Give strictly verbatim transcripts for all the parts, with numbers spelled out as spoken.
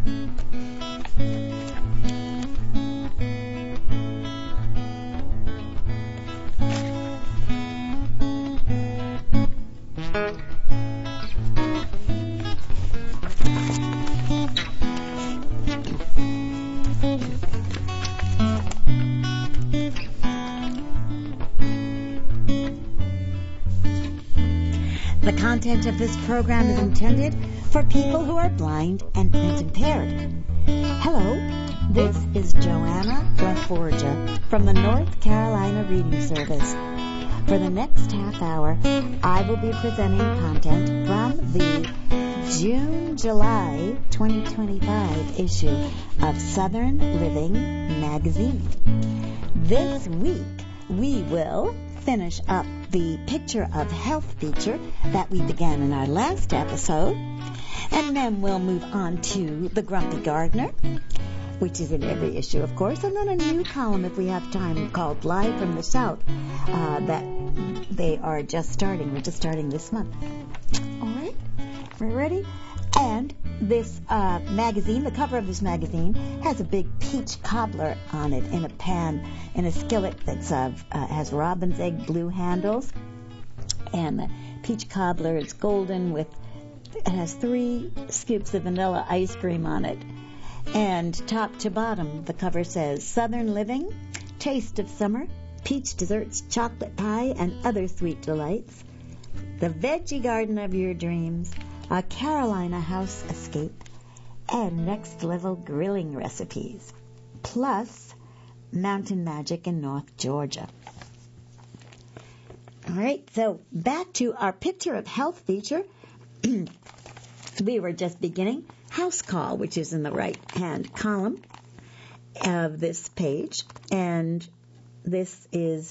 The content of this program is intended for people who are blind and print impaired. Hello, this is Joanna LaForgia from the North Carolina Reading Service. For the next half hour, I will be presenting content from the June-July twenty twenty-five issue of Southern Living magazine. This week, we will finish up the Picture of Health feature that we began in our last episode, and then we'll move on to The Grumpy Gardener, which is in every issue, of course, and then a new column, if we have time, called Live from the South, uh, that they are just starting. We're just starting this month. All right, we're ready? And this uh, magazine, the cover of this magazine, has a big peach cobbler on it in a pan, in a skillet that's uh, uh, has robin's egg blue handles. And the peach cobbler is golden with, it has three scoops of vanilla ice cream on it. And top to bottom, the cover says, Southern Living, Taste of Summer, Peach Desserts, Chocolate Pie, and Other Sweet Delights. The Veggie Garden of Your Dreams, a Carolina House Escape, and Next Level Grilling Recipes, plus Mountain Magic in North Georgia. All right, so back to our Picture of Health feature. We were just beginning House Call, which is in the right-hand column of this page, and this is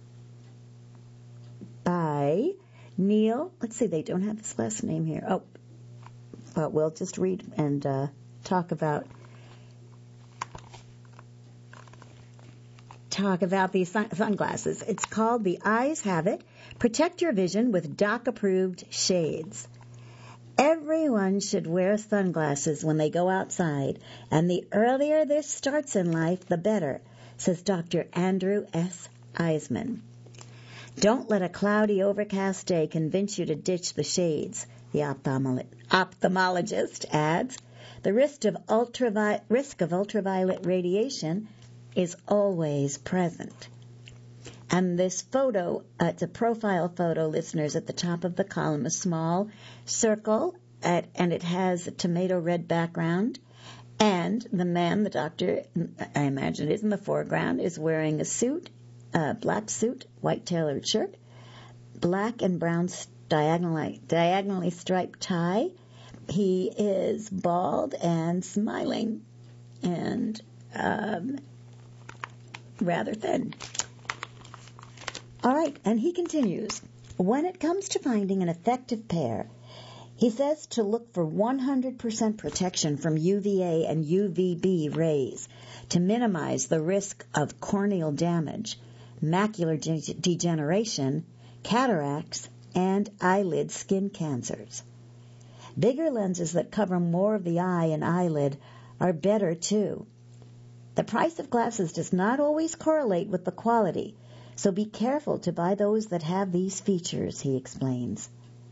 by Neil, let's see, they don't have his last name here. Oh, but we'll just read and uh, talk about talk about these sun- sunglasses. It's called The Eyes Have It. Protect your vision with doc-approved shades. Everyone should wear sunglasses when they go outside, and the earlier this starts in life, the better, says Doctor Andrew S. Eisman. Don't let a cloudy, overcast day convince you to ditch the shades, the ophthalmolo- ophthalmologist adds. The risk of, ultravi- risk of ultraviolet radiation is always present. And this photo, uh, it's a profile photo, listeners, at the top of the column, a small circle, at, and it has a tomato red background. And the man, the doctor, I imagine it is in the foreground, is wearing a suit, a black suit, white tailored shirt, black and brown diagonally, diagonally striped tie. He is bald and smiling and um, rather thin. All right, and he continues. When it comes to finding an effective pair, he says to look for one hundred percent protection from U V A and U V B rays to minimize the risk of corneal damage, macular de- degeneration, cataracts, and eyelid skin cancers. Bigger lenses that cover more of the eye and eyelid are better, too. The price of glasses does not always correlate with the quality, so be careful to buy those that have these features, he explains.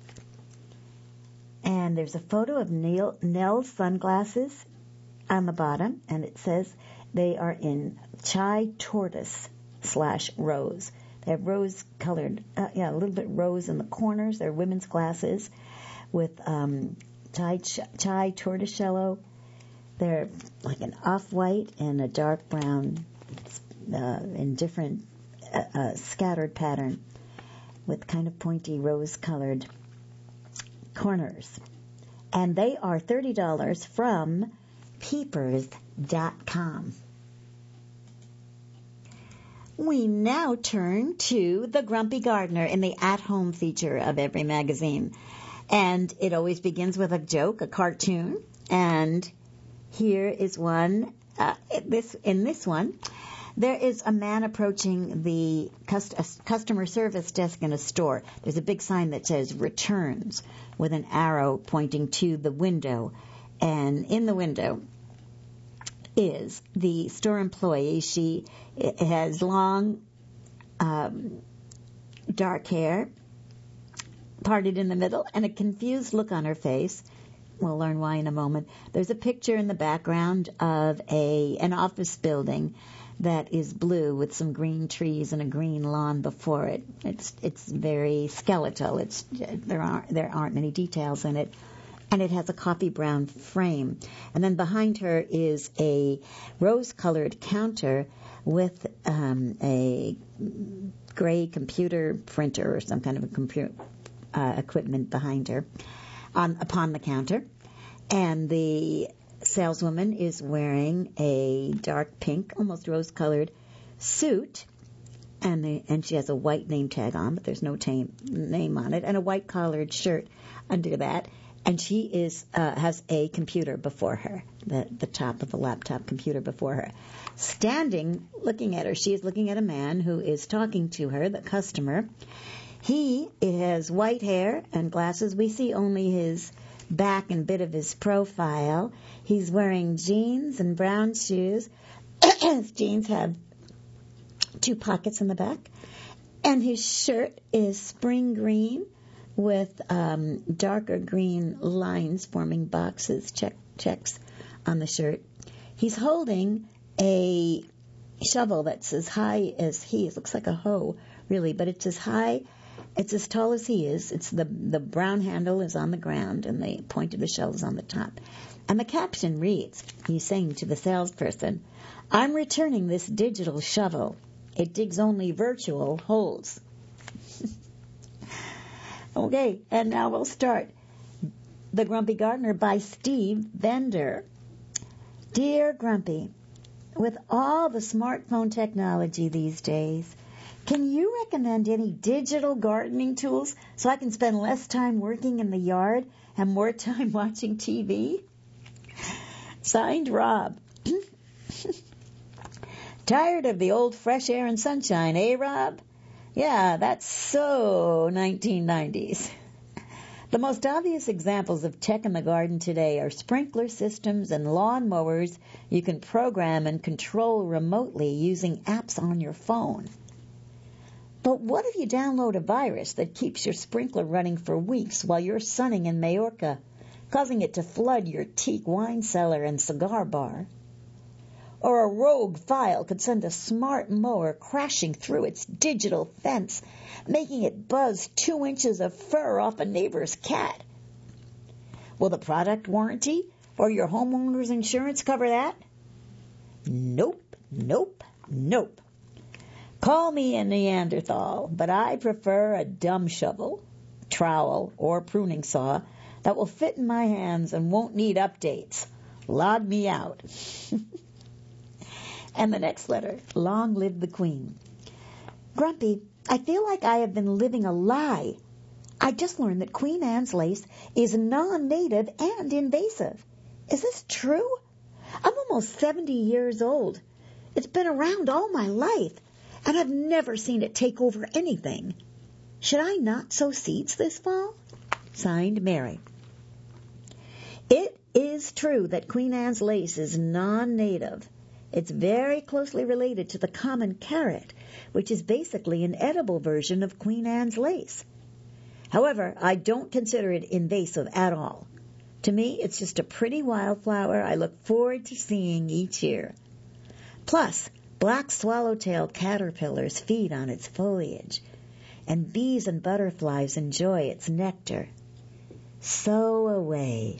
And there's a photo of Neil, Nell's sunglasses on the bottom, and it says they are in chai tortoise slash rose. They have rose-colored, uh, yeah, a little bit rose in the corners. They're women's glasses with um, chai, chai tortoisello. They're like an off-white and a dark brown uh, in different uh, uh, scattered pattern with kind of pointy rose-colored corners. And they are thirty dollars from peepers dot com. We now turn to The Grumpy Gardener in the at-home feature of every magazine. And it always begins with a joke, a cartoon. And here is one. Uh, this in this one, there is a man approaching the cust- customer service desk in a store. There's a big sign that says returns with an arrow pointing to the window. And in the window is the store employee. She has long, um, dark hair, parted in the middle, and a confused look on her face. We'll learn why in a moment. There's a picture in the background of a an office building that is blue with some green trees and a green lawn before it. It's it's very skeletal. It's there aren't there aren't many details in it, and it has a coffee brown frame. And then behind her is a rose-colored counter with um, a gray computer printer or some kind of a computer uh, equipment behind her on upon the counter, and the saleswoman is wearing a dark pink, almost rose-colored suit, and the, and she has a white name tag on, but there's no tam, name on it, and a white collared shirt under that. And she is uh, has a computer before her, the the top of the laptop computer before her. Standing, looking at her, she is looking at a man who is talking to her, the customer. He has white hair and glasses. We see only his back and bit of his profile. He's wearing jeans and brown shoes. His jeans have two pockets in the back. And his shirt is spring green with um, darker green lines forming boxes, check, checks on the shirt. He's holding a shovel that's as high as he is. Looks like a hoe, really, but it's as high It's as tall as he is. It's the the brown handle is on the ground, and the point of the shovel is on the top. And the caption reads, he's saying to the salesperson, "I'm returning this digital shovel. It digs only virtual holes." Okay, and now we'll start. The Grumpy Gardener by Steve Bender. Dear Grumpy, with all the smartphone technology these days, can you recommend any digital gardening tools so I can spend less time working in the yard and more time watching T V? Signed, Rob. Tired of the old fresh air and sunshine, eh, Rob? Yeah, that's so nineteen nineties. The most obvious examples of tech in the garden today are sprinkler systems and lawn mowers you can program and control remotely using apps on your phone. But what if you download a virus that keeps your sprinkler running for weeks while you're sunning in Majorca, causing it to flood your teak wine cellar and cigar bar? Or a rogue file could send a smart mower crashing through its digital fence, making it buzz two inches of fur off a neighbor's cat. Will the product warranty or your homeowner's insurance cover that? Nope, nope, nope. Call me a Neanderthal, but I prefer a dumb shovel, trowel, or pruning saw that will fit in my hands and won't need updates. Log me out. And the next letter, long live the Queen. Grumpy, I feel like I have been living a lie. I just learned that Queen Anne's lace is non-native and invasive. Is this true? I'm almost seventy years old. It's been around all my life, and I've never seen it take over anything. Should I not sow seeds this fall? Signed, Mary. It is true that Queen Anne's lace is non-native. It's very closely related to the common carrot, which is basically an edible version of Queen Anne's lace. However, I don't consider it invasive at all. To me, it's just a pretty wildflower I look forward to seeing each year. Plus, black swallowtail caterpillars feed on its foliage, and bees and butterflies enjoy its nectar. Sow away.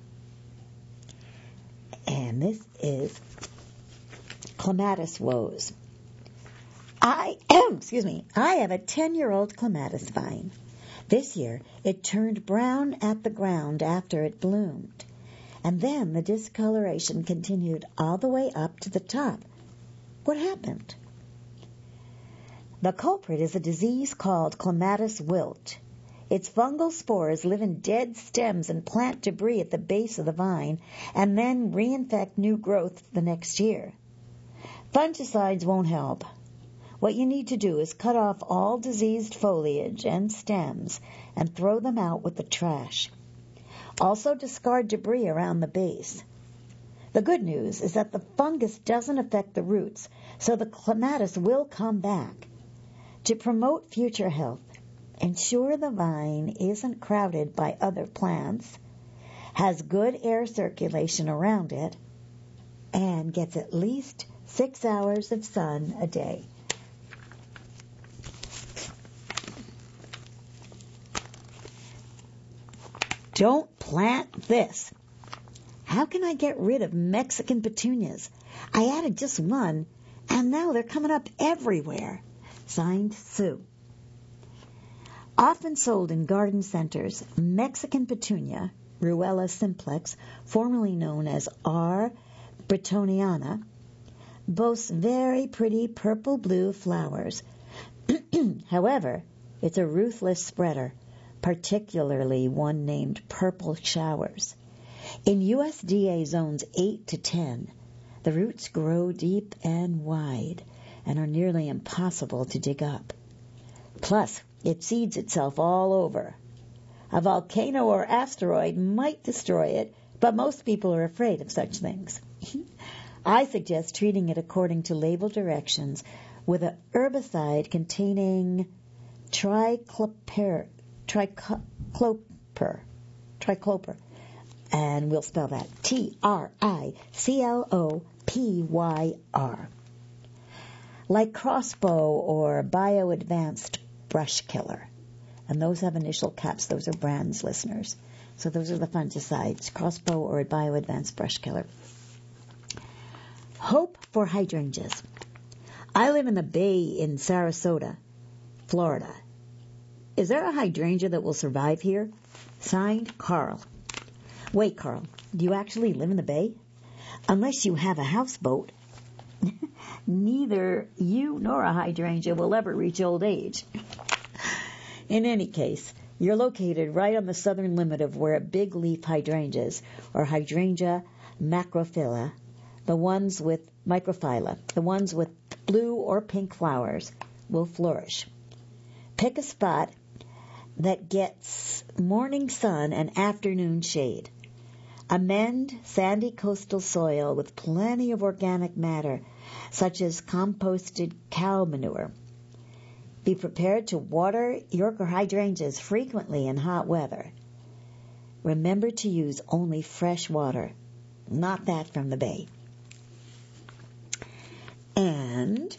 And this is Clematis woes. I, excuse me, I have a ten-year-old clematis vine. This year, it turned brown at the ground after it bloomed, and then the discoloration continued all the way up to the top. What happened? The culprit is a disease called clematis wilt. Its fungal spores live in dead stems and plant debris at the base of the vine, and then reinfect new growth the next year. Fungicides won't help. What you need to do is cut off all diseased foliage and stems and throw them out with the trash. Also discard debris around the base. The good news is that the fungus doesn't affect the roots, so the clematis will come back. To promote future health, ensure the vine isn't crowded by other plants, has good air circulation around it, and gets at least six hours of sun a day. Don't plant this. How can I get rid of Mexican petunias? I added just one, and now they're coming up everywhere. Signed, Sue. Often sold in garden centers, Mexican petunia, Ruella simplex, formerly known as R. bretoniana, boasts very pretty purple-blue flowers. However, it's a ruthless spreader, particularly one named Purple Showers. In U S D A zones eight to ten, the roots grow deep and wide and are nearly impossible to dig up. Plus, it seeds itself all over. A volcano or asteroid might destroy it, but most people are afraid of such things. I suggest treating it according to label directions with a herbicide containing tricloper, tricloper, tricloper, and we'll spell that T R I C L O P Y R. Like Crossbow or Bio-Advanced Brush Killer. And those have initial caps. Those are brands, listeners. So those are the fungicides, Crossbow or Bio-Advanced Brush Killer. Hope for hydrangeas. I live in the Bay in Sarasota, Florida. Is there a hydrangea that will survive here? Signed, Carl. Wait, Carl, do you actually live in the Bay? Unless you have a houseboat, neither you nor a hydrangea will ever reach old age. In any case, you're located right on the southern limit of where big leaf hydrangeas, or Hydrangea macrophylla, the ones with microphylla, the ones with blue or pink flowers, will flourish. Pick a spot that gets morning sun and afternoon shade. Amend sandy coastal soil with plenty of organic matter, such as composted cow manure. Be prepared to water your hydrangeas frequently in hot weather. Remember to use only fresh water, not that from the bay. And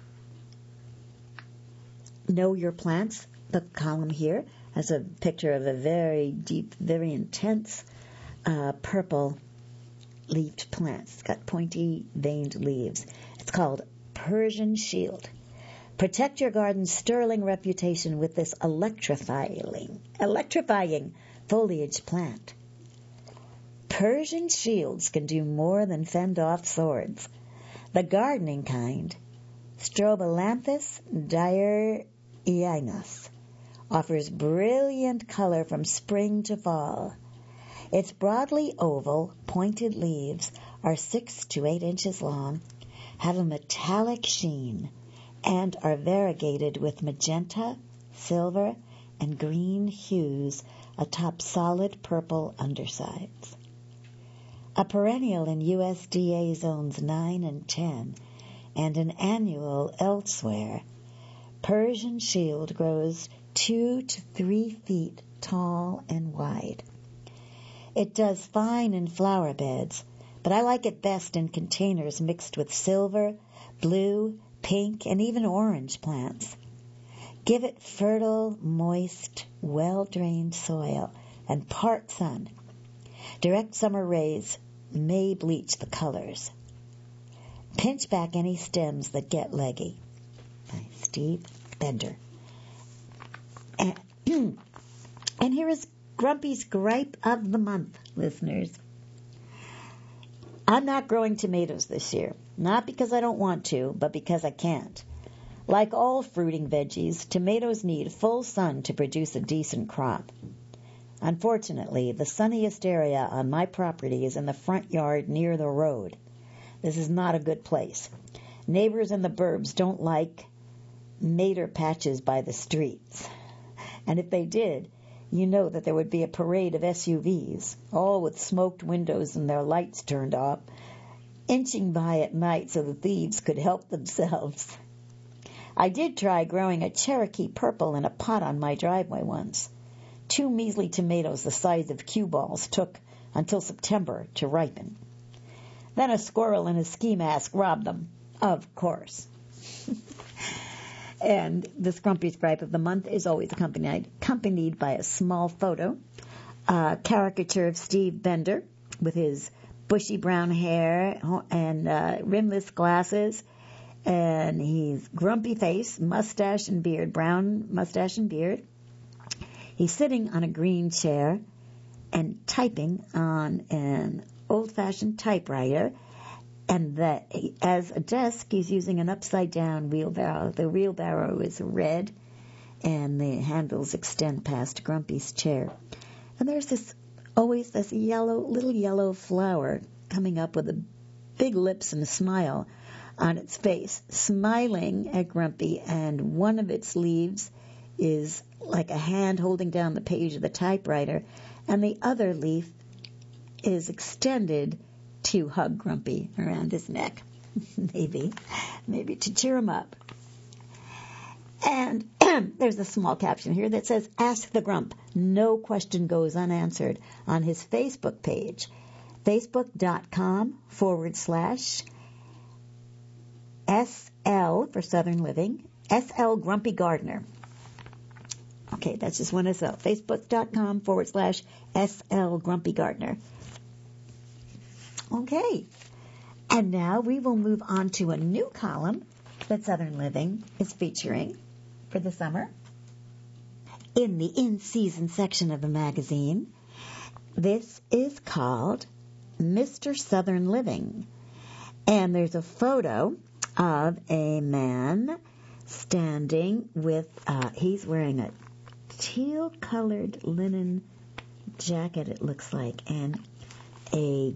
know your plants. The column here has a picture of a very deep, very intense uh, purple leafed plant. It's got pointy veined leaves. It's called Persian Shield. Protect your garden's sterling reputation with this electrifying, electrifying foliage plant. Persian Shields can do more than fend off swords. The gardening kind, Strobilanthus diurnus, offers brilliant color from spring to fall. Its broadly oval, pointed leaves are six to eight inches long, have a metallic sheen, and are variegated with magenta, silver, and green hues atop solid purple undersides. A perennial in U S D A zones nine and ten, and an annual elsewhere, Persian Shield grows two to three feet tall and wide. It does fine in flower beds, but I like it best in containers mixed with silver, blue, pink, and even orange plants. Give it fertile, moist, well-drained soil and part sun. Direct summer rays may bleach the colors. Pinch back any stems that get leggy. By Steve Bender. And, and here is Grumpy's Gripe of the Month, listeners. I'm not growing tomatoes this year. Not because I don't want to, but because I can't. Like all fruiting veggies, tomatoes need full sun to produce a decent crop. Unfortunately, the sunniest area on my property is in the front yard near the road. This is not a good place. Neighbors in the burbs don't like mater patches by the streets. And if they did, you know that there would be a parade of S U Vs, all with smoked windows and their lights turned off, inching by at night so the thieves could help themselves. I did try growing a Cherokee purple in a pot on my driveway once. Two measly tomatoes the size of cue balls took until September to ripen. Then a squirrel in a ski mask robbed them, of course. And this Grumpy's Gripe of the Month is always accompanied, accompanied by a small photo, a caricature of Steve Bender with his bushy brown hair and uh, rimless glasses, and he's grumpy face, mustache and beard, brown mustache and beard. He's sitting on a green chair and typing on an old-fashioned typewriter, and that as a desk, he's using an upside-down wheelbarrow. The wheelbarrow is red, and the handles extend past Grumpy's chair. And there's this always this yellow, little yellow flower coming up with a big lips and a smile on its face, smiling at Grumpy, and one of its leaves is like a hand holding down the page of the typewriter, and the other leaf is extended to hug Grumpy around his neck, maybe, maybe to cheer him up. And there's a small caption here that says, "Ask the Grump. No question goes unanswered," on his Facebook page, facebook.com forward slash SL for Southern Living, S L Grumpy Gardener. Okay, that's just one S L. Facebook.com forward slash SL Grumpy Gardener. Okay, and now we will move on to a new column that Southern Living is featuring for the summer. In the in-season section of the magazine, this is called Mister Southern Living. And there's a photo of a man standing with, uh, he's wearing a teal-colored linen jacket, it looks like, and a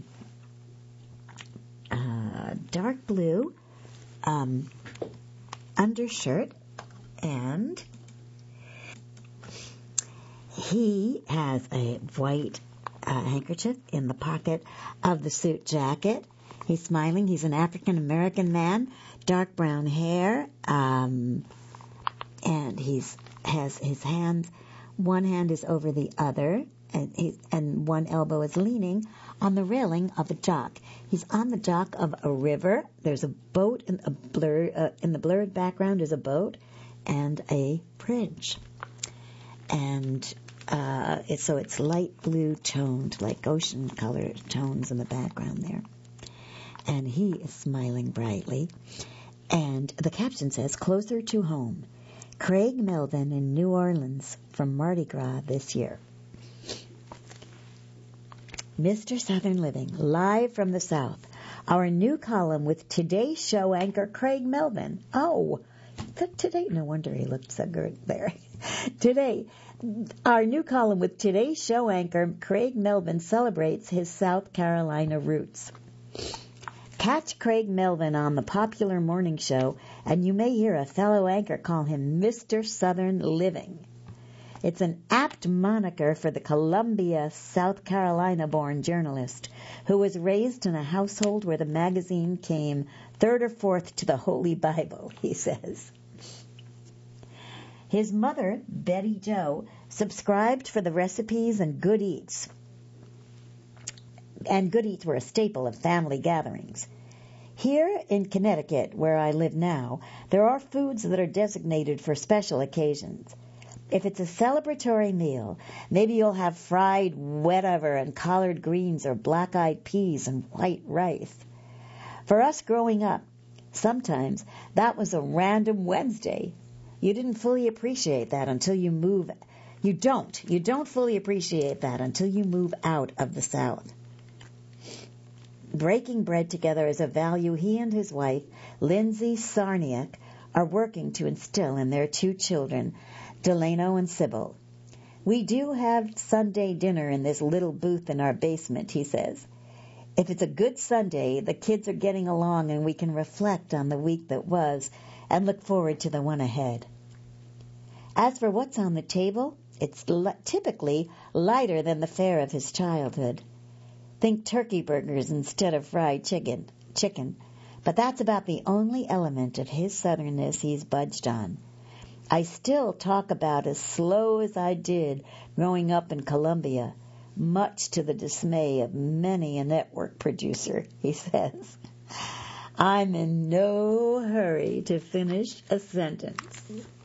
uh, dark blue um, undershirt, and he has a white uh, handkerchief in the pocket of the suit jacket. He's smiling. He's an African-American man, dark brown hair, um, and he's has his hands, one hand is over the other, and, he, and one elbow is leaning on the railing of a dock. He's on the dock of a river. There's a boat in, a blur, uh, in the blurred background is a boat and a bridge. And uh, it's, so it's light blue toned, like ocean color tones in the background there. And he is smiling brightly. And the caption says, "Closer to home. Craig Melvin in New Orleans from Mardi Gras this year." Mister Southern Living, live from the South. Our new column with Today's Show anchor Craig Melvin. Oh, today, no wonder he looked so good there. Today, our new column with Today's Show anchor Craig Melvin celebrates his South Carolina roots. Catch Craig Melvin on the popular morning show, and you may hear a fellow anchor call him Mister Southern Living. It's an apt moniker for the Columbia, South Carolina-born journalist who was raised in a household where the magazine came third or fourth to the Holy Bible, he says. His mother, Betty Jo, subscribed for the recipes and good eats. And good eats were a staple of family gatherings. Here in Connecticut, where I live now, there are foods that are designated for special occasions. If it's a celebratory meal, maybe you'll have fried whatever and collard greens or black-eyed peas and white rice. For us growing up, sometimes that was a random Wednesday. You didn't fully appreciate that until you move. You don't. You don't fully appreciate that until you move out of the South. Breaking bread together is a value he and his wife, Lindsay Sarniak, are working to instill in their two children, Delano and Sybil. We do have Sunday dinner in this little booth in our basement, he says. If it's a good Sunday, the kids are getting along and we can reflect on the week that was and look forward to the one ahead. As for what's on the table, It's li- typically lighter than the fare of his childhood. Think turkey burgers instead of fried chicken. Chicken. But that's about the only element of his southernness he's budged on. I still talk about as slow as I did growing up in Columbia, much to the dismay of many a network producer, he says. I'm in no hurry to finish a sentence.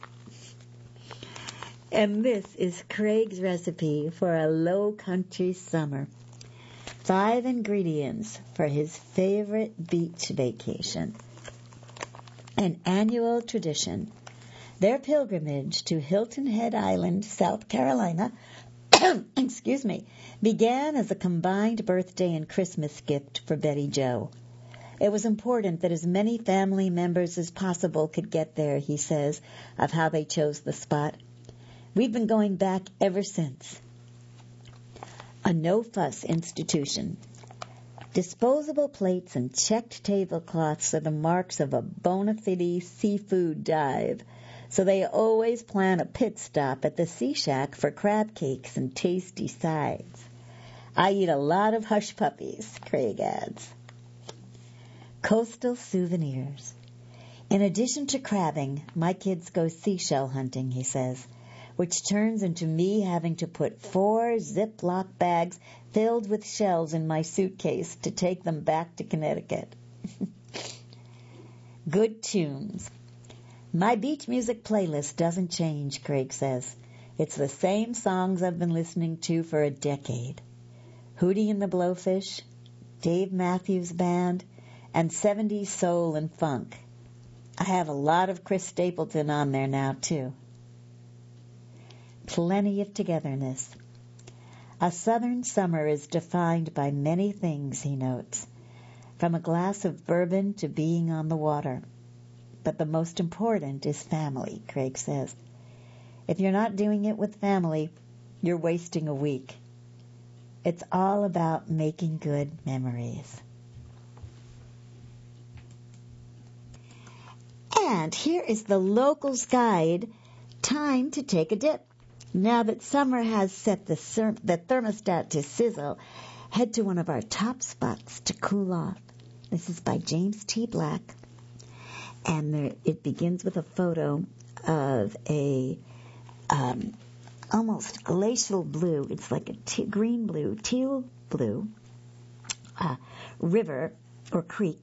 And this is Craig's recipe for a low country summer. Five ingredients for his favorite beach vacation. An annual tradition. Their pilgrimage to Hilton Head Island, South Carolina, excuse me, began as a combined birthday and Christmas gift for Betty Jo. It was important that as many family members as possible could get there, he says, of how they chose the spot. We've been going back ever since. A no-fuss institution. Disposable plates and checked tablecloths are the marks of a bona fide seafood dive, so they always plan a pit stop at the Sea Shack for crab cakes and tasty sides. I eat a lot of hush puppies, Craig adds. Coastal souvenirs. In addition to crabbing, my kids go seashell hunting, he says, which turns into me having to put four Ziploc bags filled with shells in my suitcase to take them back to Connecticut. Good tunes. My beach music playlist doesn't change, Craig says. It's the same songs I've been listening to for a decade. Hootie and the Blowfish, Dave Matthews Band, and seventies soul and funk. I have a lot of Chris Stapleton on there now, too. Plenty of togetherness. A southern summer is defined by many things, he notes, from a glass of bourbon to being on the water. But the most important is family, Craig says. If you're not doing it with family, you're wasting a week. It's all about making good memories. And here is the local's guide, Time to Take a Dip. Now that summer has set the, ser- the thermostat to sizzle, head to one of our top spots to cool off. This is by James T. Black, and there, it begins with a photo of a um, almost glacial blue, it's like a t- green blue, teal blue uh, river or creek.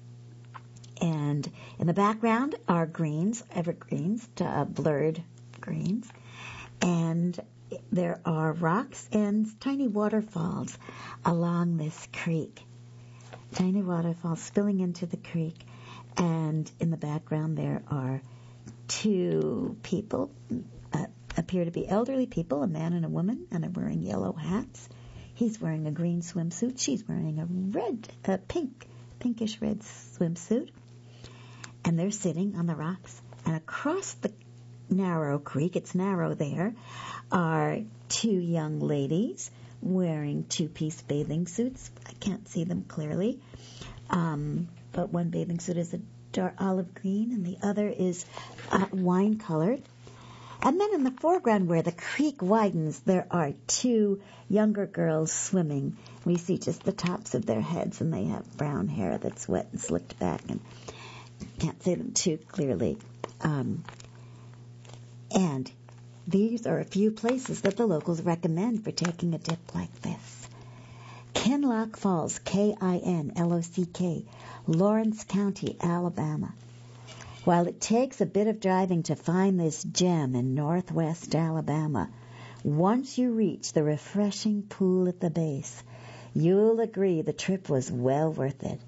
And in the background are greens, evergreens, uh, blurred greens. And there are rocks and tiny waterfalls along this creek. Tiny waterfalls spilling into the creek. And in the background there are two people, uh, appear to be elderly people, a man and a woman, and they're wearing yellow hats. He's wearing a green swimsuit. She's wearing a red, a pink, pinkish red swimsuit. And they're sitting on the rocks. And across the narrow creek, it's narrow there, are two young ladies wearing two-piece bathing suits. I can't see them clearly, um, but one bathing suit is a dark olive green and the other is uh, wine-colored. And then in the foreground where the creek widens, there are two younger girls swimming. We see just the tops of their heads, and they have brown hair that's wet and slicked back, and can't see them too clearly. Um, And these are a few places that the locals recommend for taking a dip like this. Kinlock Falls, K I N L O C K, Lawrence County, Alabama. While it takes a bit of driving to find this gem in northwest Alabama, once you reach the refreshing pool at the base, you'll agree the trip was well worth it.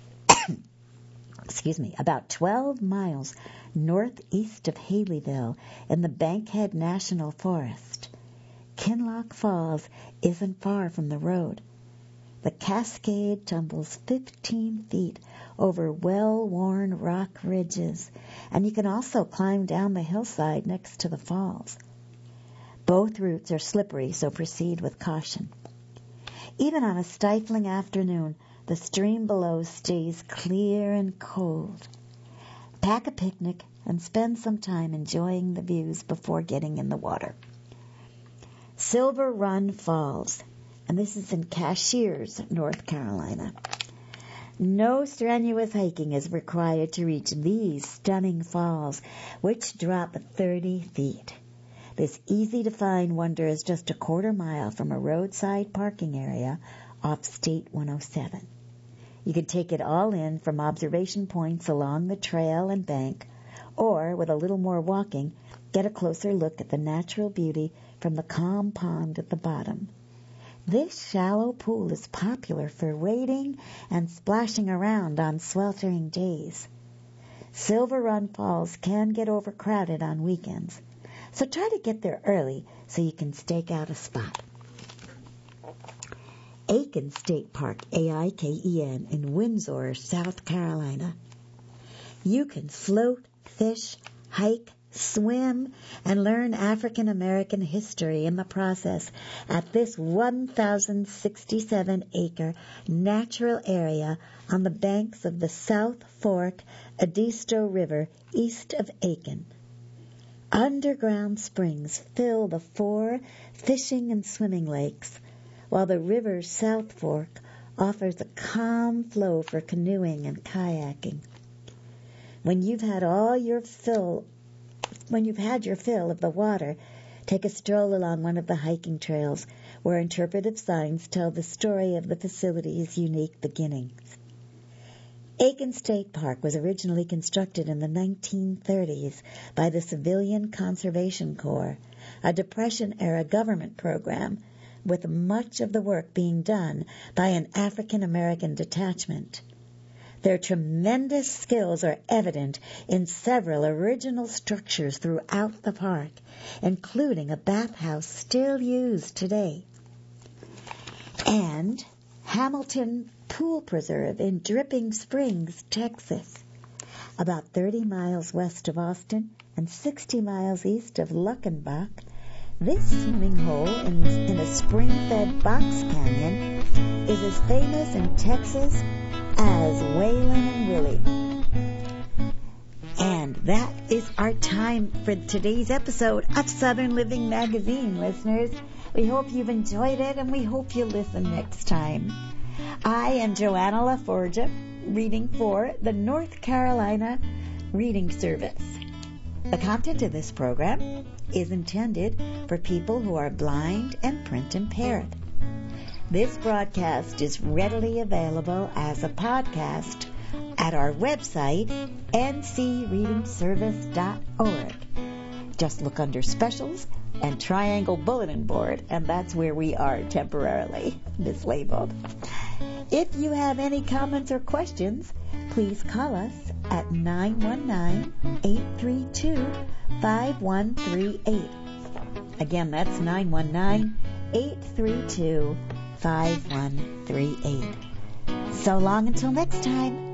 Excuse me, about twelve miles northeast of Haleyville in the Bankhead National Forest. Kinlock Falls isn't far from the road. The cascade tumbles fifteen feet over well-worn rock ridges, and you can also climb down the hillside next to the falls. Both routes are slippery, so proceed with caution. Even on a stifling afternoon, the stream below stays clear and cold. Pack a picnic and spend some time enjoying the views before getting in the water. Silver Run Falls, and this is in Cashiers, North Carolina. No strenuous hiking is required to reach these stunning falls, which drop thirty feet. This easy-to-find wonder is just a quarter mile from a roadside parking area off State one oh seven. You can take it all in from observation points along the trail and bank, or, with a little more walking, get a closer look at the natural beauty from the calm pond at the bottom. This shallow pool is popular for wading and splashing around on sweltering days. Silver Run Falls can get overcrowded on weekends, so try to get there early so you can stake out a spot. Aiken State Park, A I K E N, in Windsor, South Carolina. You can float, fish, hike, swim, and learn African American history in the process at this one thousand sixty-seven acre natural area on the banks of the South Fork Edisto River east of Aiken. Underground springs fill the four fishing and swimming lakes, while the river's South Fork offers a calm flow for canoeing and kayaking. When you've had all your fill, when you've had your fill of the water, take a stroll along one of the hiking trails where interpretive signs tell the story of the facility's unique beginnings. Aiken State Park was originally constructed in the nineteen thirties by the Civilian Conservation Corps, a Depression-era government program, with much of the work being done by an African American detachment. Their tremendous skills are evident in several original structures throughout the park, including a bathhouse still used today. And Hamilton Pool Preserve in Dripping Springs, Texas, about thirty miles west of Austin and sixty miles east of Luckenbach. This swimming hole in, in a spring-fed box canyon is as famous in Texas as Waylon and Willie. And that is our time for today's episode of Southern Living Magazine, listeners. We hope you've enjoyed it, and we hope you'll listen next time. I am Joanna LaForgia, reading for the North Carolina Reading Service. The content of this program is intended for people who are blind and print impaired. This broadcast is readily available as a podcast at our website, n c reading service dot org. Just look under Specials and Triangle Bulletin Board, and that's where we are temporarily mislabeled. If you have any comments or questions, please call us at nine one nine, eight three two, five one three eight. Again, that's nine one nine, eight three two, five one three eight. So long until next time.